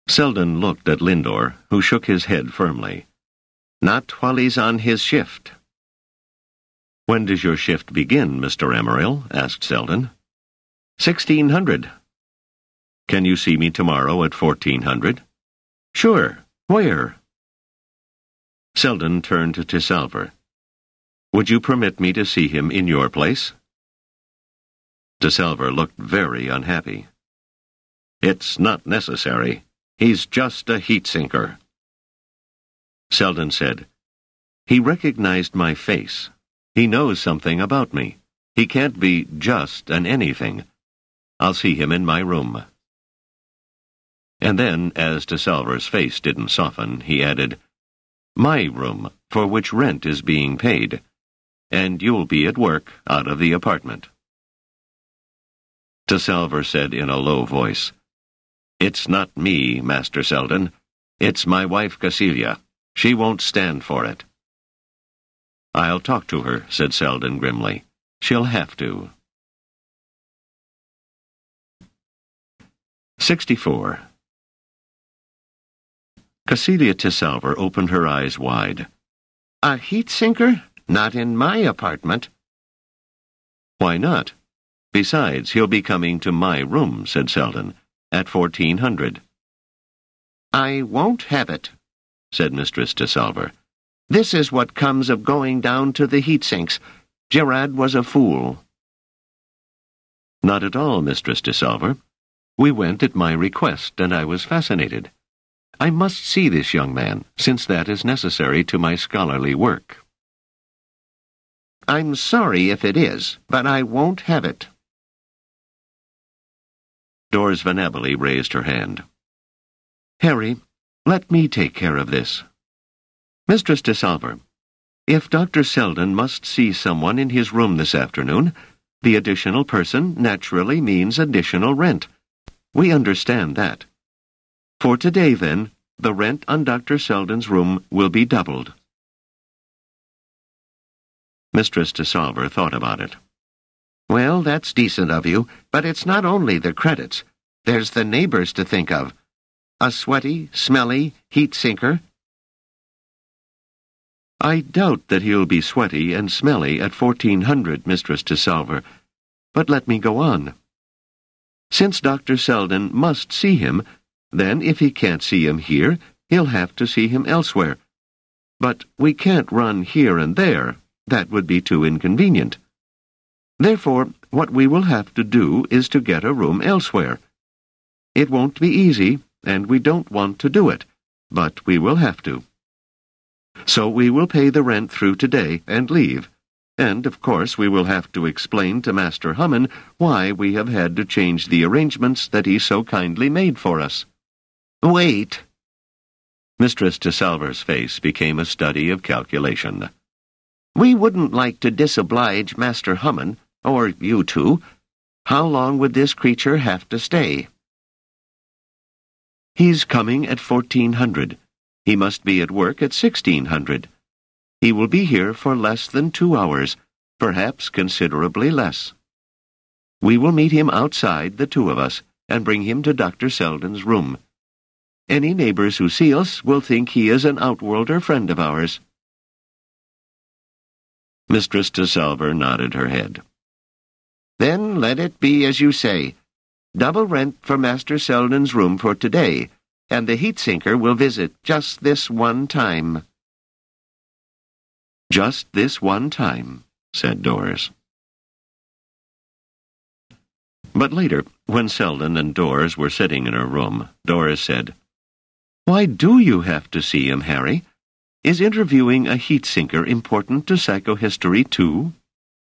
Selden looked at Lindor, who shook his head firmly. "Not while he's on his shift." "When does your shift begin, Mr. Emeril?" asked Selden. 1600. "Can you see me tomorrow at 1400? "Sure. Where?" Selden turned to Salver. "Would you permit me to see him in your place?" De Salver looked very unhappy. "It's not necessary. He's just a heat-sinker." Selden said, "He recognized my face. He knows something about me. He can't be just an anything. I'll see him in my room." And then, as De Salver's face didn't soften, he added, "My room, for which rent is being paid, and you'll be at work out of the apartment." De Salver said in a low voice, "It's not me, Master Selden. It's my wife Cecilia. She won't stand for it." "I'll talk to her," said Selden grimly. "She'll have to." 64. Cecilia de Salver opened her eyes wide. "A heat-sinker? Not in my apartment." "Why not? Besides, he'll be coming to my room," said Selden, "at 1400. "I won't have it," said Mistress de Salver. "This is what comes of going down to the heat-sinks. Gerard was a fool." "Not at all, Mistress de Salver. We went at my request, and I was fascinated. I must see this young man, since that is necessary to my scholarly work." "I'm sorry if it is, but I won't have it." Doris Van Abele raised her hand. "Harry, let me take care of this. Mistress de Salver, if Dr. Selden must see someone in his room this afternoon, the additional person naturally means additional rent. We understand that. For today, then, the rent on Dr. Selden's room will be doubled." Mistress de Salver thought about it. "Well, that's decent of you, but it's not only the credits. There's the neighbors to think of. A sweaty, smelly heat-sinker." "I doubt that he'll be sweaty and smelly at 1400, Mistress de Salver. But let me go on. Since Dr. Selden must see him, then if he can't see him here, he'll have to see him elsewhere. But we can't run here and there. That would be too inconvenient. Therefore, what we will have to do is to get a room elsewhere. It won't be easy, and we don't want to do it, but we will have to. So we will pay the rent through today and leave. And, of course, we will have to explain to Master Hummin why we have had to change the arrangements that he so kindly made for us." "Wait." Mistress de Salver's face became a study of calculation. "We wouldn't like to disoblige Master Hummin, or you two. How long would this creature have to stay?" "He's coming at 1400. He must be at work at 1600. He will be here for less than 2 hours, perhaps considerably less. We will meet him outside, the two of us, and bring him to Dr. Selden's room. Any neighbors who see us will think he is an outworlder friend of ours." Mistress de Salver nodded her head. "Then let it be as you say. Double rent for Master Selden's room for today, and the heat-sinker will visit just this one time." "Just this one time," said Doris. But later, when Selden and Doris were sitting in her room, Doris said, "Why do you have to see him, Harry? Is interviewing a heat-sinker important to psychohistory, too?"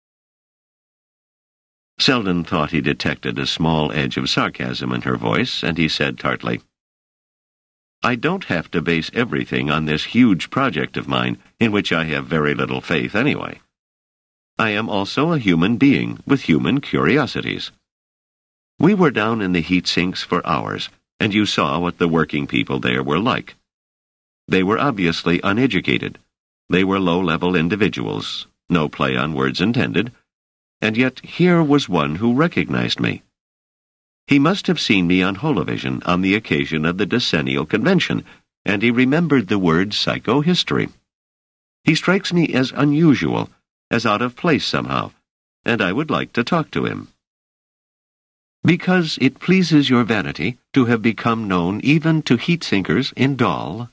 Selden thought he detected a small edge of sarcasm in her voice, and he said tartly, "I don't have to base everything on this huge project of mine, in which I have very little faith anyway. I am also a human being with human curiosities. We were down in the heat sinks for hours, and you saw what the working people there were like. They were obviously uneducated. They were low-level individuals, no play on words intended, and yet here was one who recognized me. He must have seen me on Holovision on the occasion of the decennial convention, and he remembered the word psychohistory. He strikes me as unusual, as out of place somehow, and I would like to talk to him. Because it pleases your vanity to have become known even to heat-sinkers in Dal?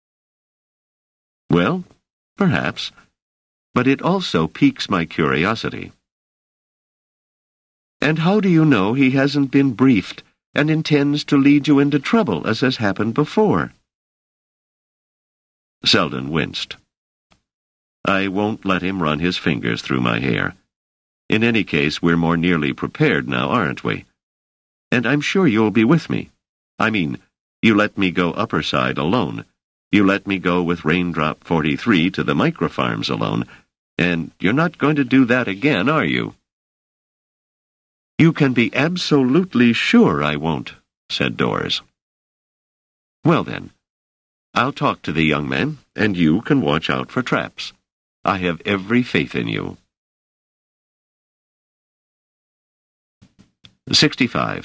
Well, perhaps, but it also piques my curiosity. And how do you know he hasn't been briefed and intends to lead you into trouble, as has happened before? Selden winced. I won't let him run his fingers through my hair. In any case, we're more nearly prepared now, aren't we? And I'm sure you'll be with me. I mean, you let me go upper side alone. You let me go with Raindrop 43 to the microfarms alone. And you're not going to do that again, are you? You can be absolutely sure I won't, said Dors. Well then, I'll talk to the young man, and you can watch out for traps. I have every faith in you. 65.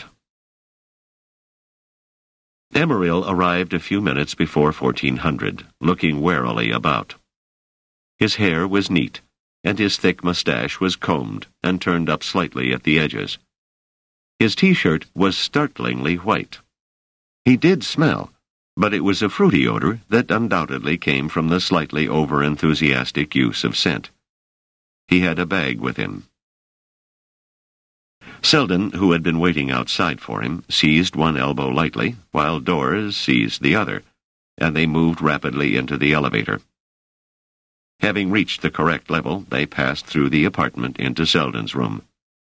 Emeril arrived a few minutes before 1400, looking warily about. His hair was neat, and his thick mustache was combed and turned up slightly at the edges. His T-shirt was startlingly white. He did smell, but it was a fruity odor that undoubtedly came from the slightly over-enthusiastic use of scent. He had a bag with him. Selden, who had been waiting outside for him, seized one elbow lightly, while Dors seized the other, and they moved rapidly into the elevator. Having reached the correct level, they passed through the apartment into Selden's room.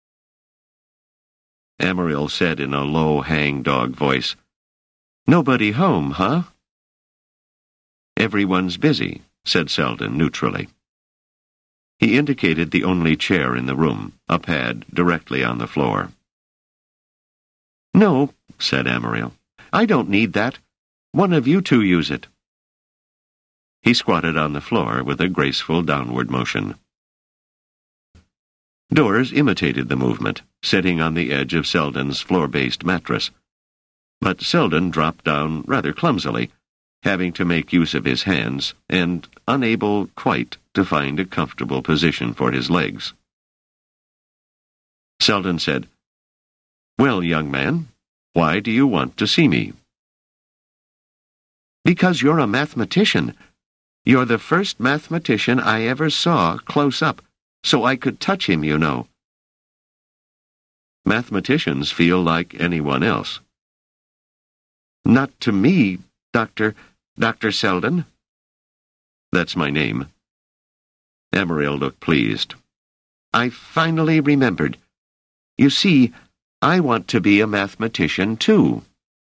Emeril said in a low, hang-dog voice, "Nobody home, huh?" "Everyone's busy," said Selden neutrally. He indicated the only chair in the room, a pad directly on the floor. "No," said Emeril. "I don't need that. One of you two use it." He squatted on the floor with a graceful downward motion. Dors imitated the movement, sitting on the edge of Selden's floor-based mattress. But Selden dropped down rather clumsily, having to make use of his hands, and unable quite to find a comfortable position for his legs. Selden said, "Well, young man, why do you want to see me?" "Because you're a mathematician. You're the first mathematician I ever saw close up, so I could touch him, you know." "Mathematicians feel like anyone else." "Not to me, Dr. Selden." "That's my name." Emeril looked pleased. "I finally remembered. You see, I want to be a mathematician, too."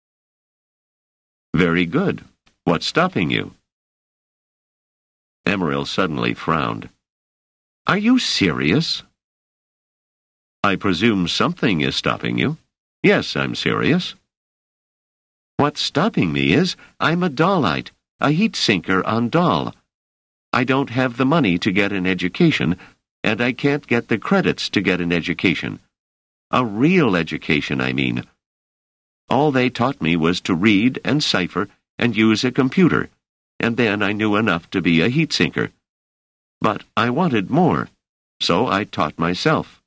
"Very good. What's stopping you?" Emeril suddenly frowned. "Are you serious?" "I presume something is stopping you. Yes, I'm serious." "What's stopping me is I'm a Dalite, a heat-sinker on Dal. I don't have the money to get an education, and I can't get the credits to get an education. A real education, I mean. All they taught me was to read and cipher and use a computer, and then I knew enough to be a heat-sinker. But I wanted more, so I taught myself."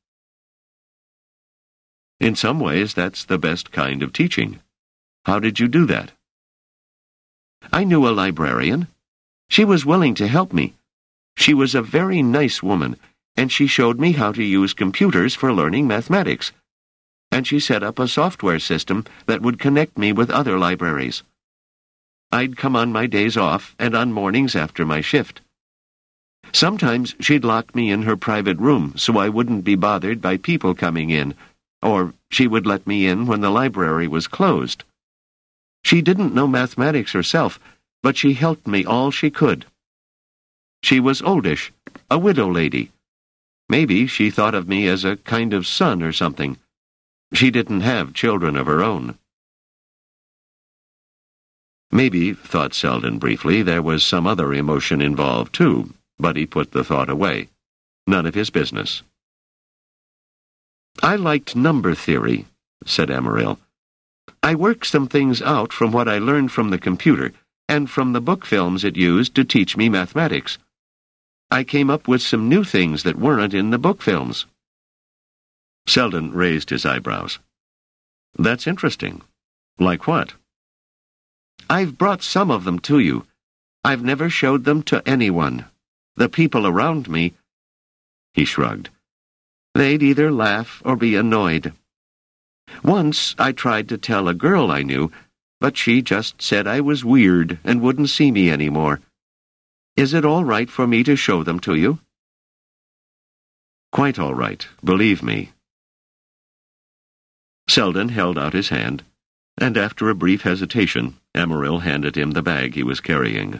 "In some ways, that's the best kind of teaching. How did you do that?" "I knew a librarian. She was willing to help me. She was a very nice woman, and she showed me how to use computers for learning mathematics. And she set up a software system that would connect me with other libraries. I'd come on my days off and on mornings after my shift. Sometimes she'd lock me in her private room so I wouldn't be bothered by people coming in, or she would let me in when the library was closed. She didn't know mathematics herself, but she helped me all she could. She was oldish, a widow lady. Maybe she thought of me as a kind of son or something. She didn't have children of her own." Maybe, thought Selden briefly, there was some other emotion involved too, but he put the thought away. None of his business. "I liked number theory," said Amaryl. "I worked some things out from what I learned from the computer and from the book films it used to teach me mathematics. I came up with some new things that weren't in the book films." Selden raised his eyebrows. "That's interesting. Like what?" "I've brought some of them to you. I've never showed them to anyone. The people around me—" He shrugged. "They'd either laugh or be annoyed. Once I tried to tell a girl I knew, but she just said I was weird and wouldn't see me anymore. Is it all right for me to show them to you?" "Quite all right, believe me." Selden held out his hand, and after a brief hesitation, Amaryl handed him the bag he was carrying.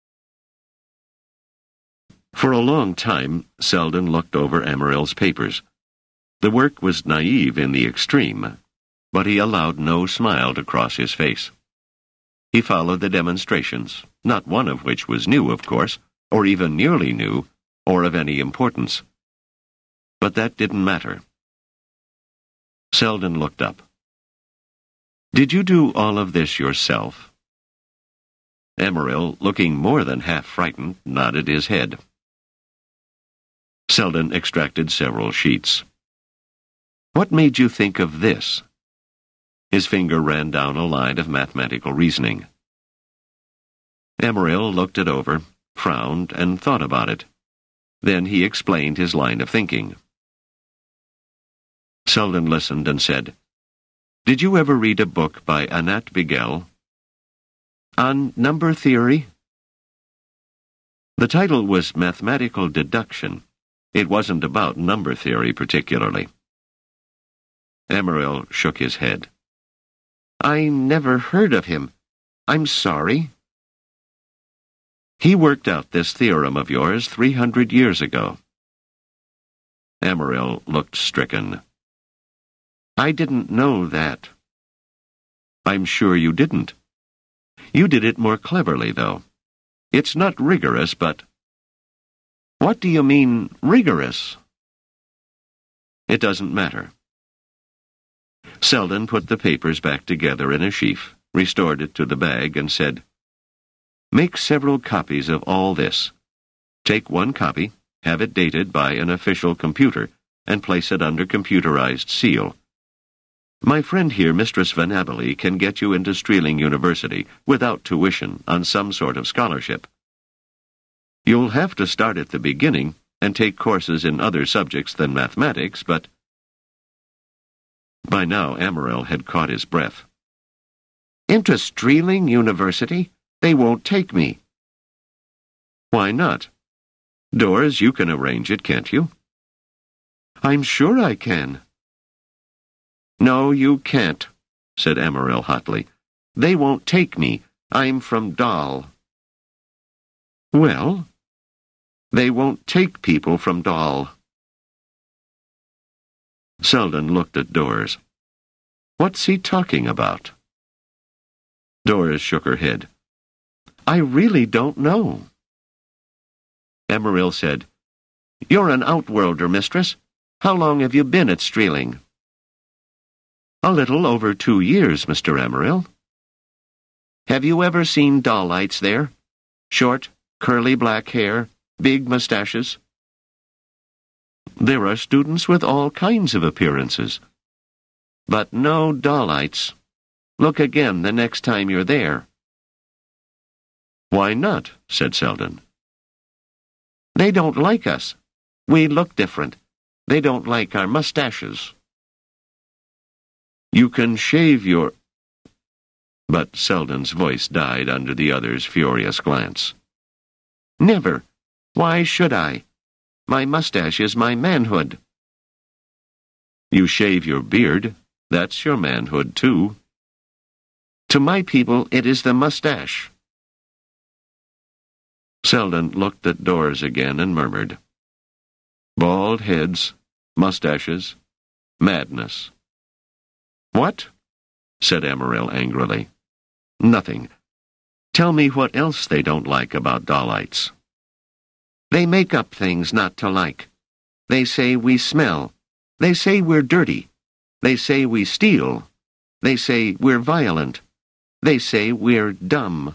For a long time, Selden looked over Amaryl's papers. The work was naive in the extreme, but he allowed no smile to cross his face. He followed the demonstrations, not one of which was new, of course, or even nearly new, or of any importance. But that didn't matter. Selden looked up. "Did you do all of this yourself?" Amaryl, looking more than half frightened, nodded his head. Selden extracted several sheets. "What made you think of this?" His finger ran down a line of mathematical reasoning. Amaryl looked it over, frowned, and thought about it. Then he explained his line of thinking. Selden listened and said, "Did you ever read a book by Anat Bigel?" "On number theory?" The title was Mathematical Deduction. It wasn't about number theory particularly. Amaryl shook his head. "I never heard of him. I'm sorry." "He worked out this theorem of yours 300 years ago." Amaryl looked stricken. "I didn't know that." "I'm sure you didn't. You did it more cleverly, though. It's not rigorous, but—" "What do you mean, rigorous?" "It doesn't matter." Selden put the papers back together in a sheaf, restored it to the bag, and said, "Make several copies of all this. Take one copy, have it dated by an official computer, and place it under computerized seal. My friend here, Mistress Van Abely, can get you into Streeling University without tuition on some sort of scholarship. You'll have to start at the beginning and take courses in other subjects than mathematics, but—" By now Amaryl had caught his breath. "Into Streeling University? They won't take me." "Why not? Doris, you can arrange it, can't you?" "I'm sure I can." "No, you can't," said Amaryl hotly. "They won't take me. I'm from Dal." "Well?" "They won't take people from Dal." Selden looked at Doris. "What's he talking about?" Doris shook her head. "I really don't know." Amaryl said, "You're an outworlder, mistress. How long have you been at Streeling?" "A little over 2 years, Mr. Amaryl." "Have you ever seen Dalites there? Short, curly black hair, big mustaches?" "There are students with all kinds of appearances." "But no Dalites. Look again the next time you're there." "Why not?" said Selden. "They don't like us. We look different. They don't like our mustaches." "You can shave your—" But Selden's voice died under the other's furious glance. "Never. Why should I? My mustache is my manhood." "You shave your beard. That's your manhood, too." "To my people, it is the mustache." Selden looked at Doris again and murmured, "Bald heads, mustaches, madness." "What?" said Amaryl angrily. "Nothing. Tell me what else they don't like about Dalites." "They make up things not to like. They say we smell. They say we're dirty. They say we steal. They say we're violent. They say we're dumb.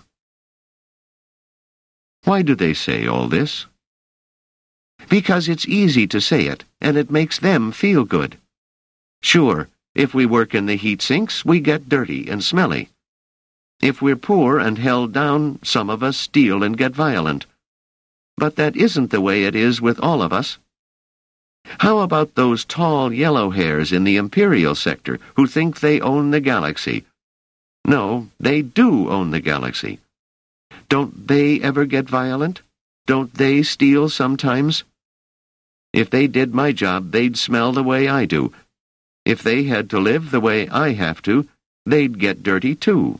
Why do they say all this? Because it's easy to say it, and it makes them feel good. Sure, if we work in the heat sinks, we get dirty and smelly. If we're poor and held down, some of us steal and get violent. But that isn't the way it is with all of us. How about those tall yellow hairs in the imperial sector who think they own the galaxy? No, they do own the galaxy. Don't they ever get violent? Don't they steal sometimes? If they did my job, they'd smell the way I do. If they had to live the way I have to, they'd get dirty too.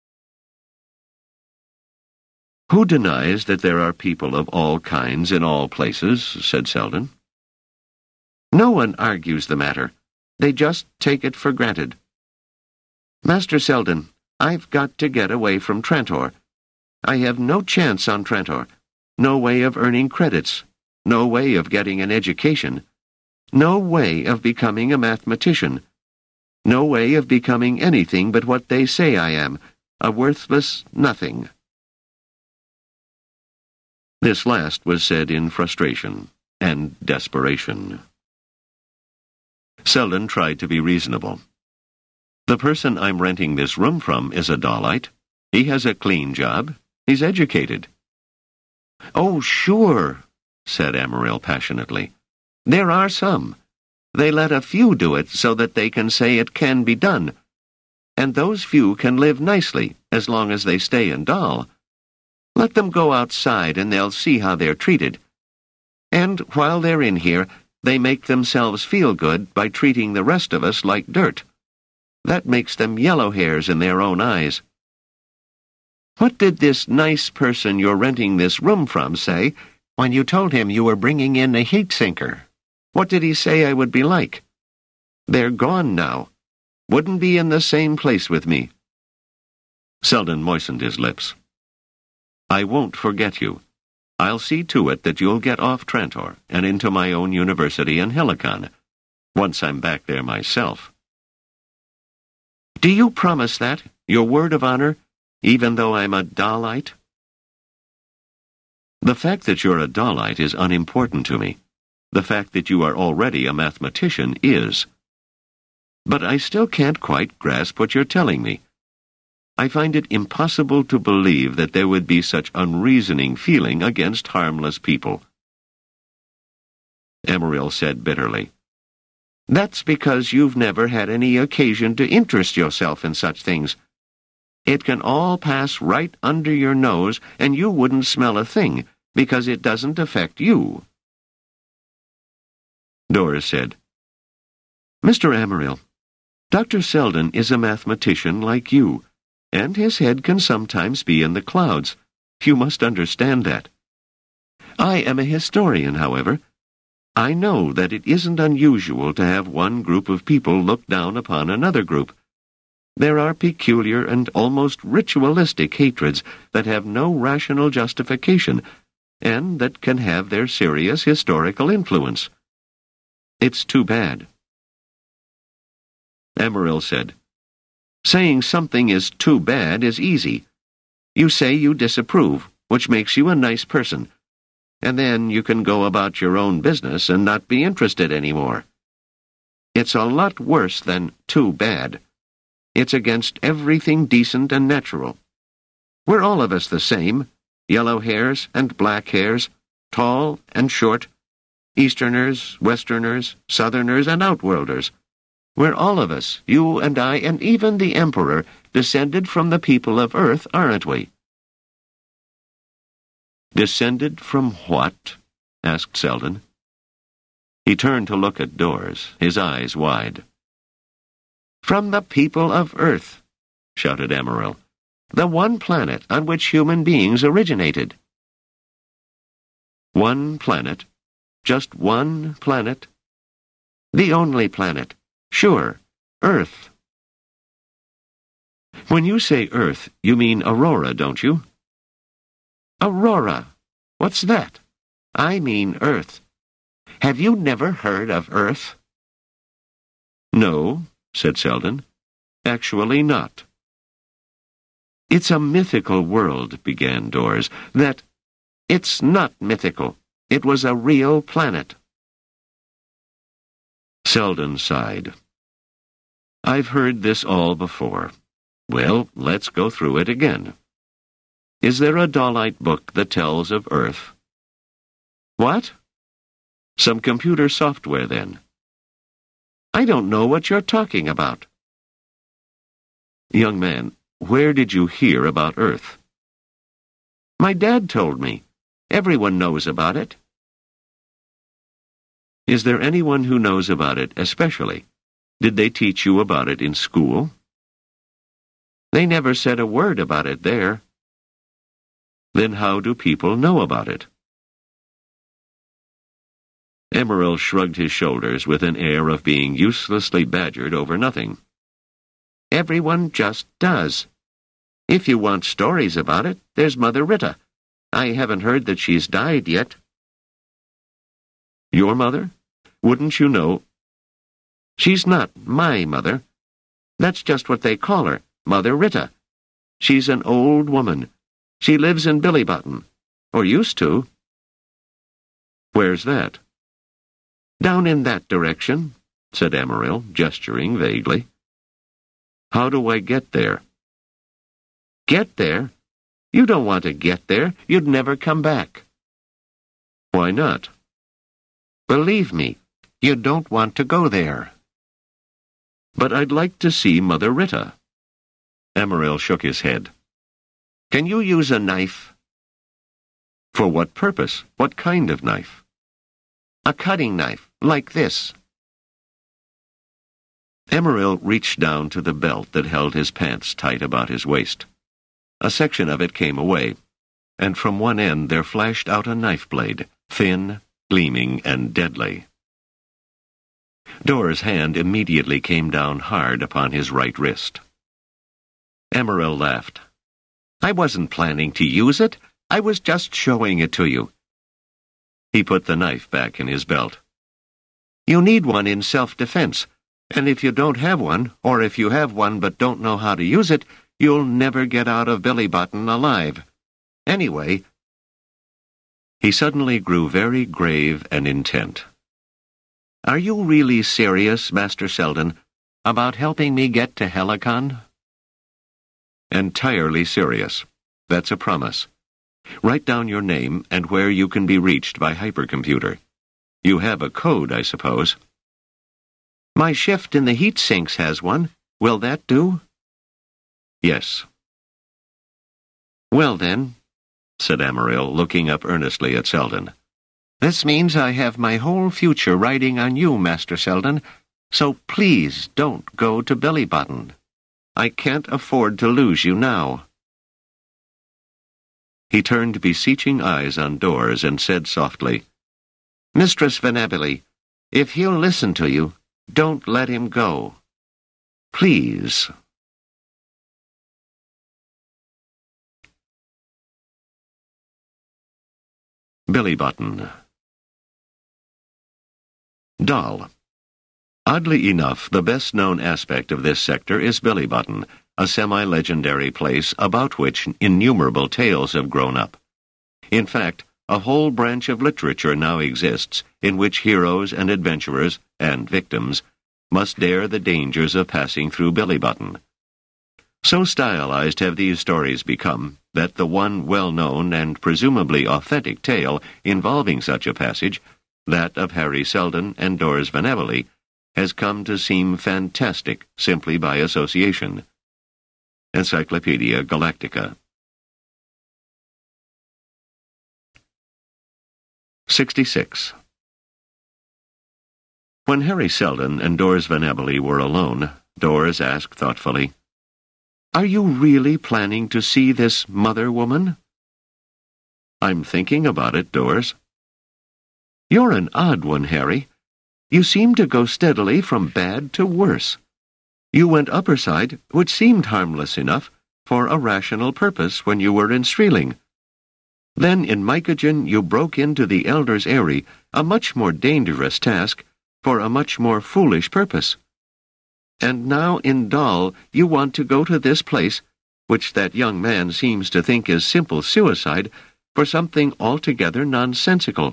Who denies that there are people of all kinds in all places, said Selden. No one argues the matter. They just take it for granted. Master Selden, I've got to get away from Trantor. I have no chance on Trantor. No way of earning credits. No way of getting an education. No way of becoming a mathematician. No way of becoming anything but what they say I am, a worthless nothing. This last was said in frustration and desperation. Selden tried to be reasonable. The person I'm renting this room from is a Dalite. He has a clean job. He's educated. Oh, sure, said Amaryl passionately. There are some. They let a few do it so that they can say it can be done. And those few can live nicely as long as they stay in Dal. Let them go outside and they'll see how they're treated. And while they're in here, they make themselves feel good by treating the rest of us like dirt. That makes them yellow hairs in their own eyes. What did this nice person you're renting this room from say when you told him you were bringing in a heat sinker? What did he say I would be like? They're gone now. Wouldn't be in the same place with me. Selden moistened his lips. I won't forget you. I'll see to it that you'll get off Trantor and into my own university in Helicon, once I'm back there myself. Do you promise that, your word of honor, even though I'm a Dalite? The fact that you're a Dalite is unimportant to me. The fact that you are already a mathematician is. But I still can't quite grasp what you're telling me. I find it impossible to believe that there would be such unreasoning feeling against harmless people. Amaryl said bitterly, That's because you've never had any occasion to interest yourself in such things. It can all pass right under your nose, and you wouldn't smell a thing, because it doesn't affect you. Doris said, Mr. Amaryl, Dr. Selden is a mathematician like you, and his head can sometimes be in the clouds. You must understand that. I am a historian, however. I know that it isn't unusual to have one group of people look down upon another group. There are peculiar and almost ritualistic hatreds that have no rational justification, and that can have their serious historical influence. It's too bad. Amaryl said, Saying something is too bad is easy. You say you disapprove, which makes you a nice person, and then you can go about your own business and not be interested anymore. It's a lot worse than too bad. It's against everything decent and natural. We're all of us the same, yellow hairs and black hairs, tall and short, Easterners, Westerners, Southerners, and Outworlders. We're all of us, you and I, and even the Emperor, descended from the people of Earth, aren't we? Descended from what? Asked Selden. He turned to look at Doris, his eyes wide. From the people of Earth, shouted Amaryl, the one planet on which human beings originated. One planet? Just one planet? The only planet. Sure, Earth. When you say Earth, you mean Aurora, don't you? Aurora? What's that? I mean Earth. Have you never heard of Earth? No, said Selden. "Actually not." "It's a mythical world," began Dors. "It's not mythical. It was a real planet." Selden sighed. "I've heard this all before. Well, let's go through it again. Is there a Dahlite book that tells of Earth?" "What?" "Some computer software, then." "I don't know what you're talking about." "Young man, where did you hear about Earth?" "My dad told me. Everyone knows about it." "Is there anyone who knows about it especially? Did they teach you about it in school?" "They never said a word about it there." "Then how do people know about it?" Emeril shrugged his shoulders with an air of being uselessly badgered over nothing. "Everyone just does. If you want stories about it, there's Mother Rita. I haven't heard that she's died yet." "Your mother? Wouldn't you know?" "She's not my mother. That's just what they call her, Mother Rita. She's an old woman. She lives in Billybutton. Or used to." "Where's that?" "Down in that direction," said Emeril, gesturing vaguely. "How do I get there?" "Get there? You don't want to get there. You'd never come back." "Why not?" "Believe me, you don't want to go there." "But I'd like to see Mother Rita." Emeril shook his head. "Can you use a knife?" "For what purpose? What kind of knife?" "A cutting knife, like this." Emeril reached down to the belt that held his pants tight about his waist. A section of it came away, and from one end there flashed out a knife blade, thin, gleaming, and deadly. Dors' hand immediately came down hard upon his right wrist. Emeril laughed. "I wasn't planning to use it. I was just showing it to you." He put the knife back in his belt. "You need one in self-defense, and if you don't have one, or if you have one but don't know how to use it, you'll never get out of Billybutton alive. Anyway—" He suddenly grew very grave and intent. "Are you really serious, Master Selden, about helping me get to Helicon?" "Entirely serious. That's a promise. Write down your name and where you can be reached by hypercomputer. You have a code, I suppose." "My shift in the heat sinks has one. Will that do?" "Yes." "Well then," said Emeril, looking up earnestly at Selden, "this means I have my whole future riding on you, Master Selden, so please don't go to Billybutton. I can't afford to lose you now." He turned beseeching eyes on Dors and said softly, "Mistress Venabili, if he'll listen to you, don't let him go. Please." Billybutton. Doll. Oddly enough, the best-known aspect of this sector is Billybutton, a semi-legendary place about which innumerable tales have grown up. In fact, a whole branch of literature now exists in which heroes and adventurers, and victims, must dare the dangers of passing through Billybutton. So stylized have these stories become that the one well-known and presumably authentic tale involving such a passage, that of Harry Selden and Dors Venabili, has come to seem fantastic simply by association. Encyclopedia Galactica. 66. When Harry Selden and Dors Venabili were alone, Dors asked thoughtfully, "Are you really planning to see this mother woman?" "I'm thinking about it, Dors." "You're an odd one, Harry. You seem to go steadily from bad to worse. You went upperside, which seemed harmless enough, for a rational purpose when you were in Streeling. Then in Mycogen you broke into the Elder's Eyrie, a much more dangerous task, for a much more foolish purpose. And now in Dal you want to go to this place, which that young man seems to think is simple suicide, for something altogether nonsensical.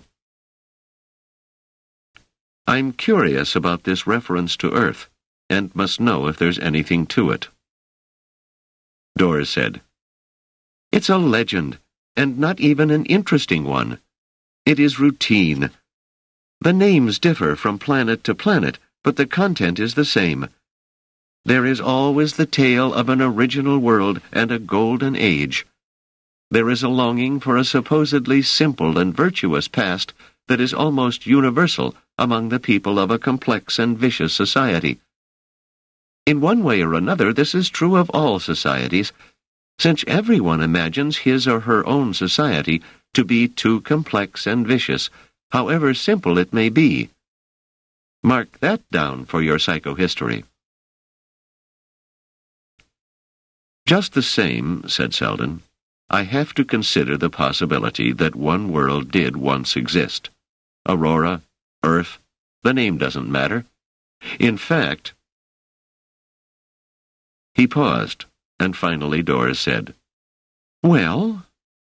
I'm curious about this reference to Earth, and must know if there's anything to it. Doris said, It's a legend, and not even an interesting one. It is routine. The names differ from planet to planet, but the content is the same. There is always the tale of an original world and a golden age. There is a longing for a supposedly simple and virtuous past that is almost universal among the people of a complex and vicious society. In one way or another, this is true of all societies, since everyone imagines his or her own society to be too complex and vicious, however simple it may be. Mark that down for your psychohistory. Just the same, said Selden, I have to consider the possibility that one world did once exist. Aurora, Earth, the name doesn't matter. In fact... He paused, and finally Doris said, Well?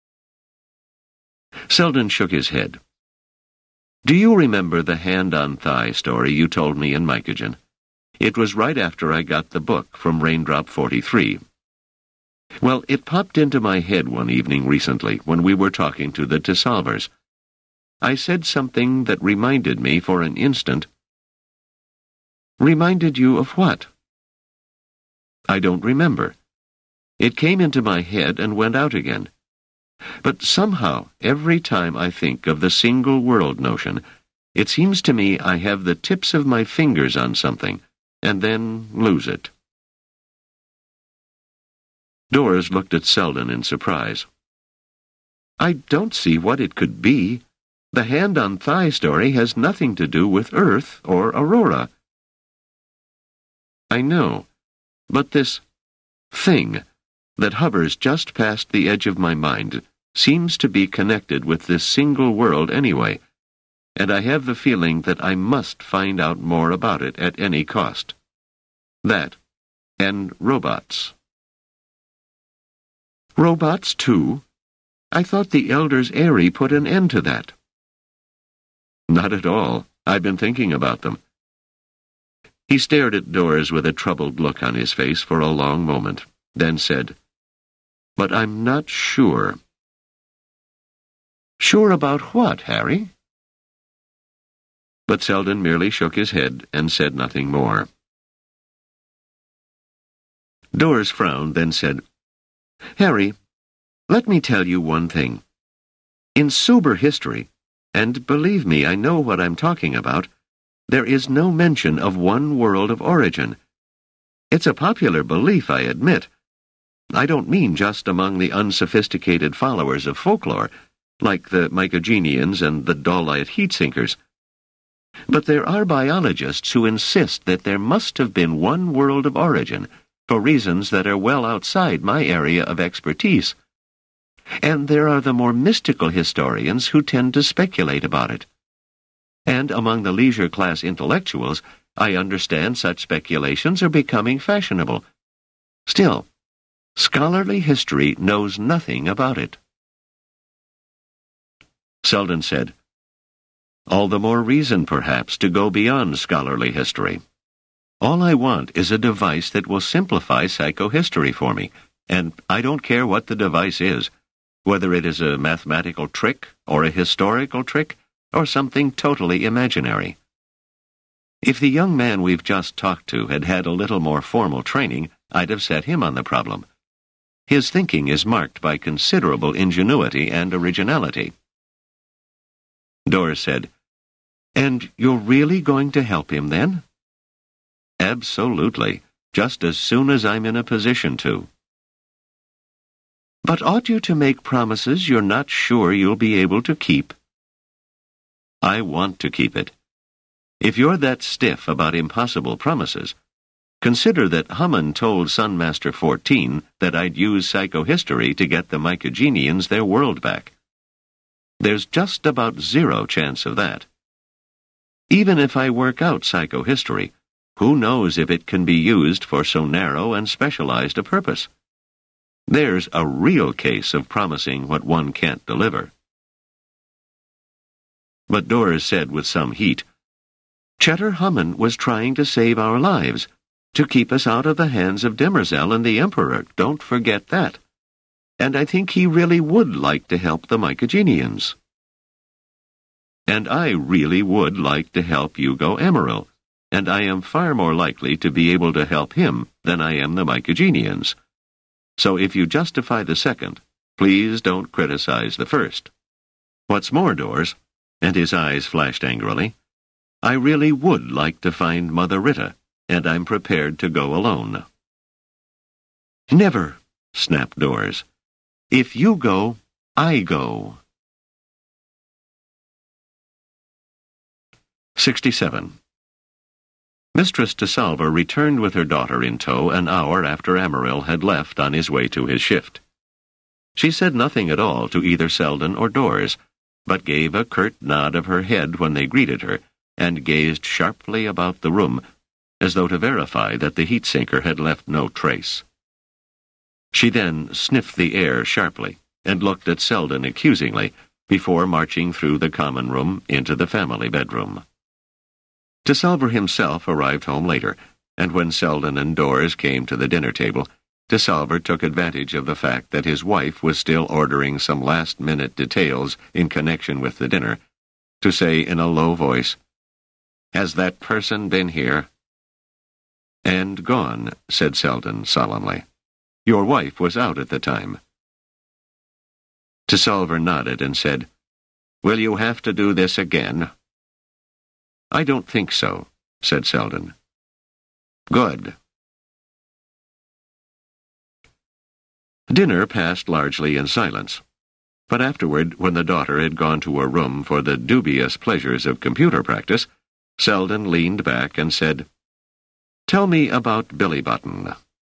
Selden shook his head. Do you remember the hand-on-thigh story you told me in Mycogen? It was right after I got the book from Raindrop 43. Well, it popped into my head one evening recently when we were talking to the Tisalvers. I said something that reminded me for an instant. Reminded you of what? I don't remember. It came into my head and went out again. But somehow, every time I think of the single world notion, it seems to me I have the tips of my fingers on something, and then lose it. Doris looked at Selden in surprise. I don't see what it could be. The hand-on-thigh story has nothing to do with Earth or Aurora. I know, but this thing that hovers just past the edge of my mind seems to be connected with this single world anyway, and I have the feeling that I must find out more about it at any cost. That, and robots. Robots, too? I thought the Elders Airy put an end to that. Not at all. I've been thinking about them. He stared at Doris with a troubled look on his face for a long moment, then said, But I'm not sure. Sure about what, Harry? But Selden merely shook his head and said nothing more. Doris frowned, then said, Harry, let me tell you one thing. In sober history, and believe me, I know what I'm talking about, there is no mention of one world of origin. It's a popular belief, I admit. I don't mean just among the unsophisticated followers of folklore, like the Mycogenians and the Dahlite heat-sinkers. But there are biologists who insist that there must have been one world of origin, for reasons that are well outside my area of expertise. And there are the more mystical historians who tend to speculate about it. And among the leisure-class intellectuals, I understand such speculations are becoming fashionable. Still, scholarly history knows nothing about it. Selden said, All the more reason, perhaps, to go beyond scholarly history. All I want is a device that will simplify psychohistory for me, and I don't care what the device is, whether it is a mathematical trick or a historical trick or something totally imaginary. If the young man we've just talked to had had a little more formal training, I'd have set him on the problem. His thinking is marked by considerable ingenuity and originality. Doris said, And you're really going to help him then? Absolutely, just as soon as I'm in a position to. But ought you to make promises you're not sure you'll be able to keep? I want to keep it. If you're that stiff about impossible promises, consider that Hammond told Sunmaster 14 that I'd use psychohistory to get the Mycogenians their world back. There's just about zero chance of that. Even if I work out psychohistory, who knows if it can be used for so narrow and specialized a purpose? There's a real case of promising what one can't deliver. But Doris said with some heat, Cheddar Hammond was trying to save our lives, to keep us out of the hands of Demerzel and the Emperor. Don't forget that. And I think he really would like to help the Mycogenians. And I really would like to help Hugo Emeril, and I am far more likely to be able to help him than I am the Mycogenians. So if you justify the second, please don't criticize the first. What's more, Doris, and his eyes flashed angrily, I really would like to find Mother Rita, and I'm prepared to go alone. Never, snapped Doris. If you go, I go. 67. Mistress de Salva returned with her daughter in tow an hour after Emeril had left on his way to his shift. She said nothing at all to either Selden or Doris, but gave a curt nod of her head when they greeted her, and gazed sharply about the room, as though to verify that the heat-sinker had left no trace. She then sniffed the air sharply, and looked at Selden accusingly, before marching through the common room into the family bedroom. De Salva himself arrived home later, and when Selden and Doris came to the dinner table, De Salva took advantage of the fact that his wife was still ordering some last-minute details in connection with the dinner, to say in a low voice, "Has that person been here?" "And gone," said Selden solemnly. "Your wife was out at the time." De Salva nodded and said, "Will you have to do this again?" "I don't think so," said Selden. "Good." Dinner passed largely in silence, but afterward, when the daughter had gone to her room for the dubious pleasures of computer practice, Selden leaned back and said, "Tell me about Billy Button."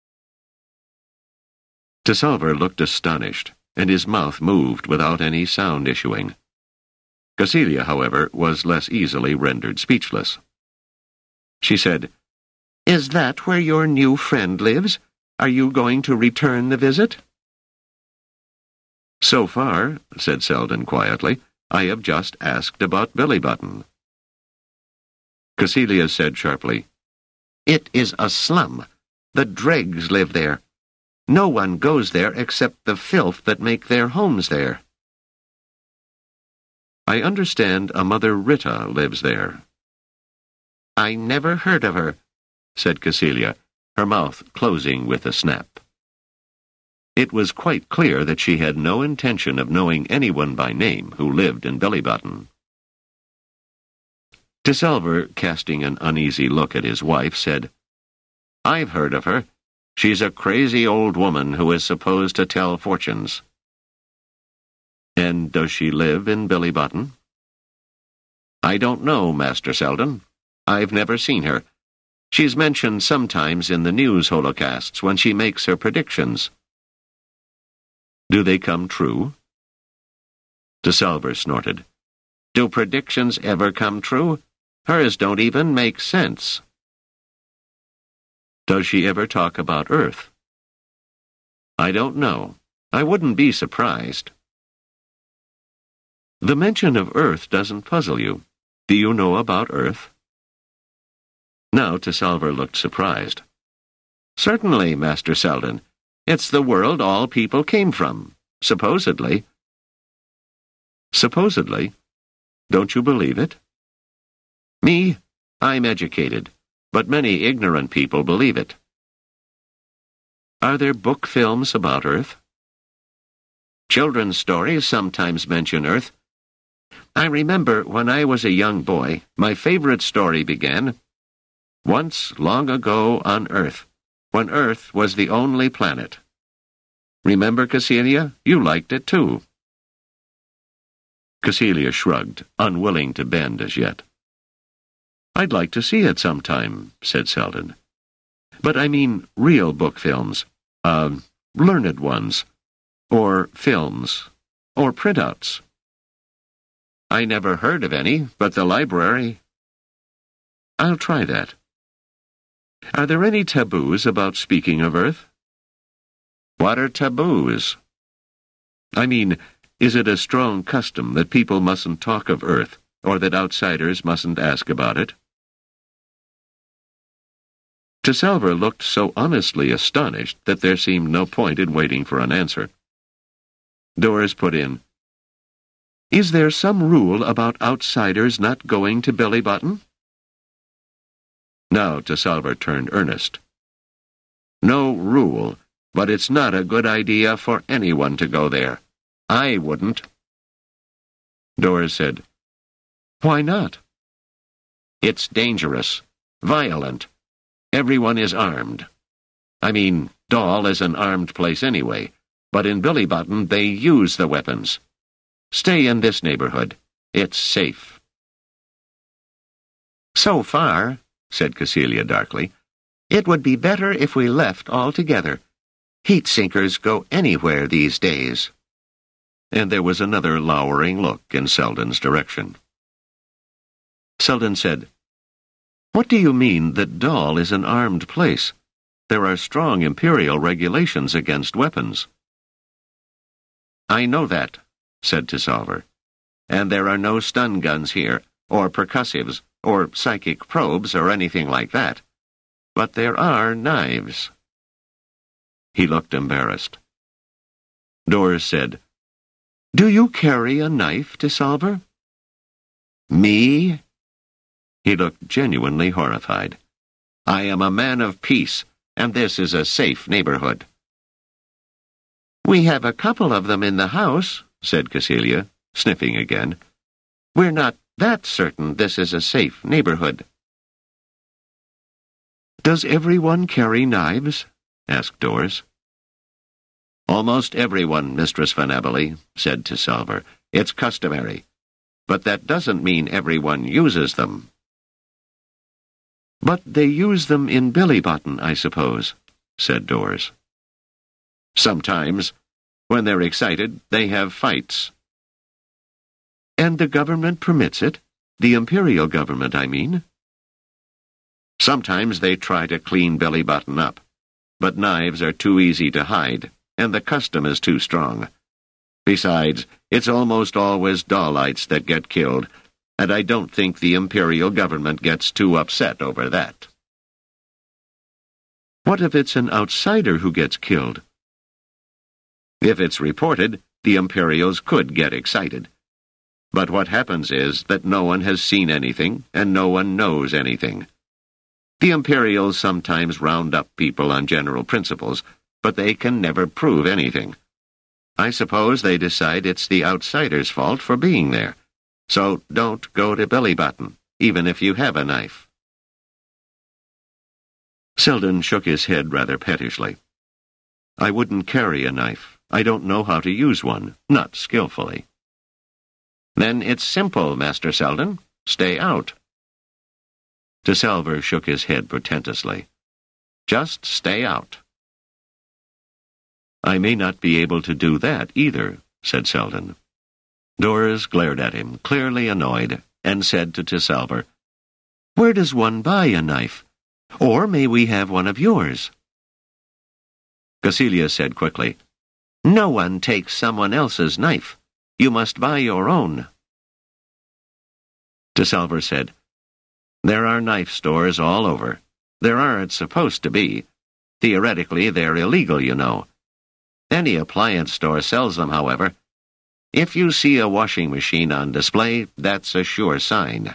De Salva looked astonished, and his mouth moved without any sound issuing. Cecilia, however, was less easily rendered speechless. She said, "Is that where your new friend lives? Are you going to return the visit?" "So far," said Selden quietly, "I have just asked about Billy Button." Cecilia said sharply, "It is a slum. The dregs live there. No one goes there except the filth that make their homes there." "I understand a Mother Rita lives there." "I never heard of her," said Cecilia, her mouth closing with a snap. It was quite clear that she had no intention of knowing anyone by name who lived in Billy Button. De Salva, casting an uneasy look at his wife, said, "I've heard of her. She's a crazy old woman who is supposed to tell fortunes." "And does she live in Billy Button?" "I don't know, Master Selden. I've never seen her. She's mentioned sometimes in the news holocasts when she makes her predictions." "Do they come true?" De Salva snorted. "Do predictions ever come true? Hers don't even make sense." "Does she ever talk about Earth?" "I don't know. I wouldn't be surprised." "The mention of Earth doesn't puzzle you. Do you know about Earth?" Now De Salva looked surprised. "Certainly, Master Selden. It's the world all people came from, supposedly." "Supposedly? Don't you believe it?" "Me? I'm educated, but many ignorant people believe it." "Are there book films about Earth?" "Children's stories sometimes mention Earth. I remember when I was a young boy, my favorite story began, "Once long ago on Earth, when Earth was the only planet." Remember, Cecilia? You liked it too." Cecilia shrugged, unwilling to bend as yet. "I'd like to see it sometime," said Selden. "But I mean real book films. Learned ones. Or films. Or printouts." "I never heard of any, but the library—" "I'll try that." Are there any taboos about speaking of Earth? What are taboos? I mean, is it a strong custom that people mustn't talk of Earth, or that outsiders mustn't ask about it? Tisalver looked so honestly astonished that there seemed no point in waiting for an answer. Doris put in, "Is there some rule about outsiders not going to Billy Button?" Now Tisalver turned earnest. "No rule, but it's not a good idea for anyone to go there. I wouldn't." Doris said, "Why not?" "It's dangerous, violent. Everyone is armed. I mean, Dall is an armed place anyway, but in Billy Button they use the weapons. Stay in this neighborhood. It's safe." "So far," said Cecilia darkly, "it would be better if we left altogether. Heat sinkers go anywhere these days." And there was another lowering look in Selden's direction. Selden said, "What do you mean that Dall is an armed place? There are strong imperial regulations against weapons." "I know that," said Tisalver. "And there are no stun guns here, or percussives, or psychic probes, or anything like that. But there are knives." He looked embarrassed. Doris said, "Do you carry a knife, Tisalver?" "Me?" He looked genuinely horrified. "I am a man of peace, and this is a safe neighborhood." "We have a couple of them in the house," said Cecilia, sniffing again. "We're not that certain this is a safe neighborhood." "Does everyone carry knives?" asked Doris. "Almost everyone, Mistress Van Abberley," said Tisalver. "It's customary. But that doesn't mean everyone uses them." "But they use them in Billy Button, I suppose," said Doris. "Sometimes. When they're excited, they have fights." "And the government permits it? The imperial government, I mean?" "Sometimes they try to clean Billy Button up. But knives are too easy to hide, and the custom is too strong. Besides, it's almost always Dallites that get killed, and I don't think the imperial government gets too upset over that." "What if it's an outsider who gets killed?" "If it's reported, the Imperials could get excited. But what happens is that no one has seen anything, and no one knows anything. The Imperials sometimes round up people on general principles, but they can never prove anything. I suppose they decide it's the outsider's fault for being there. So don't go to Billy Button, even if you have a knife." Selden shook his head rather pettishly. "I wouldn't carry a knife. I don't know how to use one, not skillfully." "Then it's simple, Master Selden. Stay out." Tisalver shook his head portentously. "Just stay out." "I may not be able to do that either," said Selden. Doris glared at him, clearly annoyed, and said to Tisalver, "Where does one buy a knife? Or may we have one of yours?" Cecilia said quickly, "No one takes someone else's knife. You must buy your own." Tisalver said, "There are knife stores all over. There aren't supposed to be. Theoretically, they're illegal, you know. Any appliance store sells them, however. If you see a washing machine on display, that's a sure sign."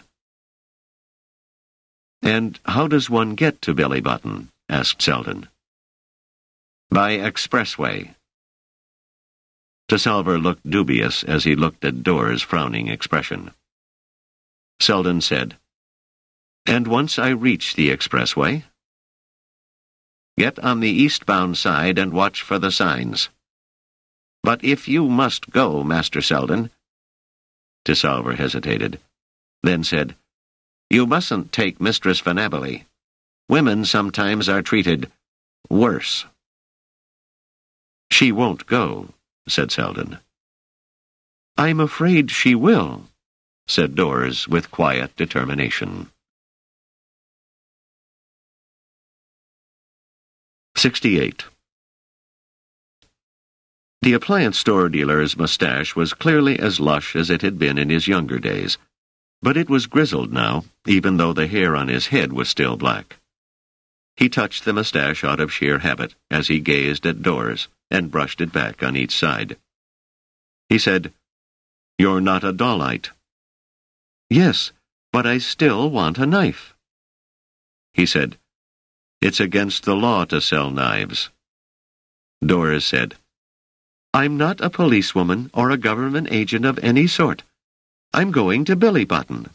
"And how does one get to Billy Button?" asked Selden. "By expressway." Tisalver looked dubious as he looked at Dora's frowning expression. Selden said, "And once I reach the expressway?" "Get on the eastbound side and watch for the signs. But if you must go, Master Selden—" Tisalver hesitated, then said, "You mustn't take Mistress Van Abberley. Women sometimes are treated worse." "She won't go," said Selden. "I'm afraid she will," said Doris with quiet determination. 68. The appliance store dealer's mustache was clearly as lush as it had been in his younger days, but it was grizzled now, even though the hair on his head was still black. He touched the mustache out of sheer habit as he gazed at Doris and brushed it back on each side. He said, "You're not a Dollite." "Yes, but I still want a knife." He said, "It's against the law to sell knives." Doris said, "I'm not a policewoman or a government agent of any sort. I'm going to Billy Button."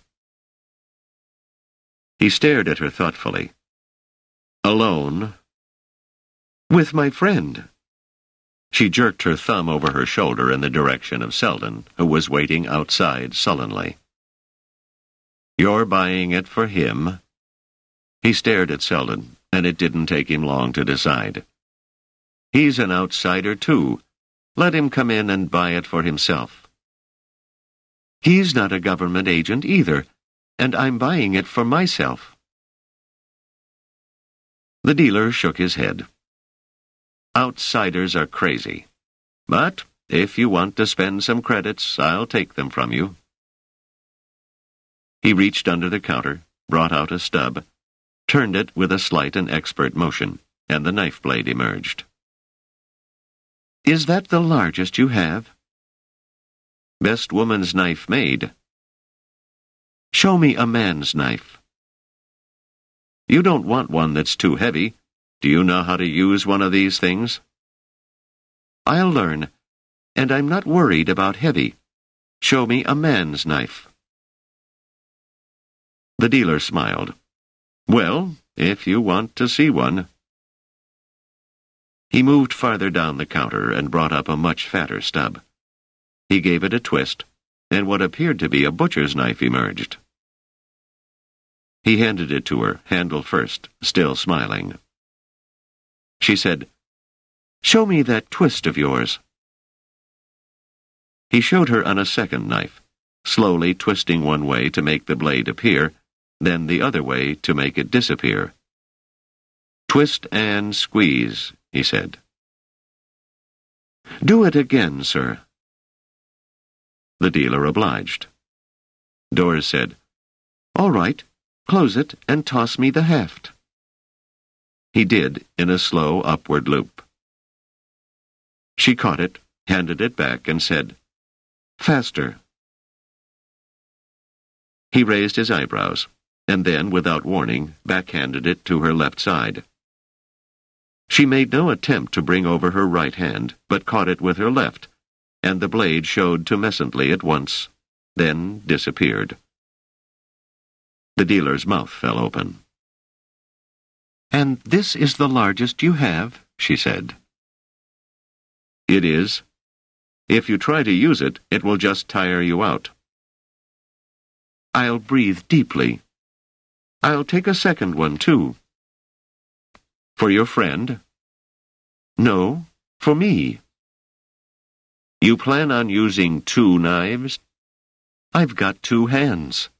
He stared at her thoughtfully. "Alone?" "With my friend." She jerked her thumb over her shoulder in the direction of Selden, who was waiting outside sullenly. "You're buying it for him?" He stared at Selden, and it didn't take him long to decide. "He's an outsider, too. Let him come in and buy it for himself." "He's not a government agent either, and I'm buying it for myself." The dealer shook his head. "Outsiders are crazy. But if you want to spend some credits, I'll take them from you." He reached under the counter, brought out a stub, turned it with a slight and expert motion, and the knife blade emerged. "Is that the largest you have?" "Best woman's knife made." "Show me a man's knife." "You don't want one that's too heavy. Do you know how to use one of these things?" "I'll learn, and I'm not worried about heavy. Show me a man's knife." The dealer smiled. "Well, if you want to see one." He moved farther down the counter and brought up a much fatter stub. He gave it a twist, and what appeared to be a butcher's knife emerged. He handed it to her, handle first, still smiling. She said, "Show me that twist of yours." He showed her on a second knife, slowly twisting one way to make the blade appear, then the other way to make it disappear. "Twist and squeeze," he said. "Do it again, sir." The dealer obliged. Doris said, "All right, close it and toss me the heft." He did, in a slow upward loop. She caught it, handed it back, and said, "Faster." He raised his eyebrows, and then, without warning, backhanded it to her left side. She made no attempt to bring over her right hand, but caught it with her left, and the blade showed tumescently at once, then disappeared. The dealer's mouth fell open. "And this is the largest you have?" she said. "It is. If you try to use it, it will just tire you out." "I'll breathe deeply. I'll take a second one, too." "For your friend?" "No, for me." "You plan on using 2 knives?" "I've got 2 hands."